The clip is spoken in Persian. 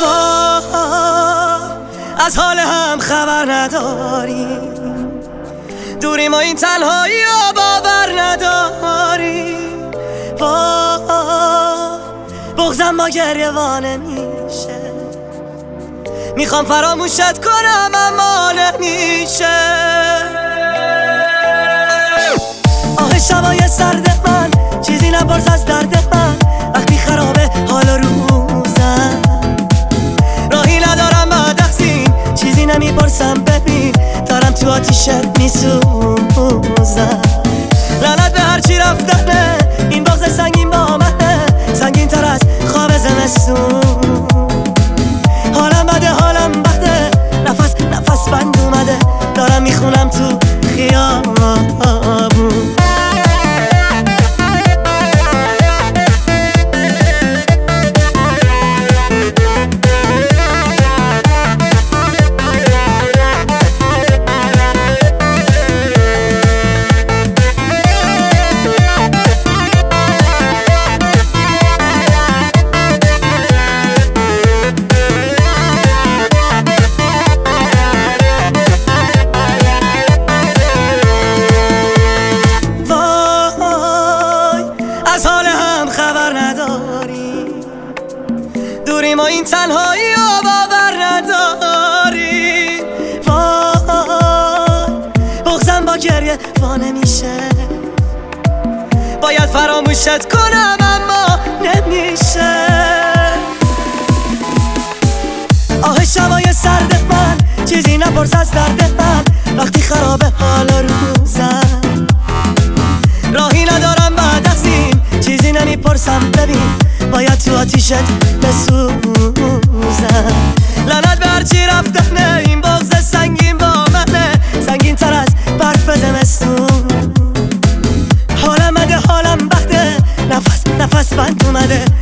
از حال هم خبر نداری، دوریم و این تنهایی و باور نداری. بغضم با گریوانه میشه، میخوام فراموشت کنم اما نمیشه. آه شبای سرد من، چیزی نپرس از درد من، وقتی خرابه حال و روزم. راهی ندارم بعد از این، چیزی نمیپرسم ببین، دارم تو آتیشت میسوزم. لعنت به هرچی رفتنه، این بغض سنگین با منه، سنگین تر از خواب زمستون. حالم بده، نفس بند اومده، دارم میخونم تو خیابون. از حال هم خبر نداری، دوریم و این تنهایی و باور نداری. بغضم با گریه وانه میشه، باید فراموشت کنم اما نمیشه. آه شبای سرد من، چیزی نپرس از درد من، وقتی خرابه حال روزم. راهی ندارم بعد از این، چیزی نمیپرسم ببین، باید تو آتیشت بسوزم. لعنت به هرچی رفتنه، این بغض سنگین با منه، سنگین تر از برف زمستون. حالم بده، نفس بند اومده،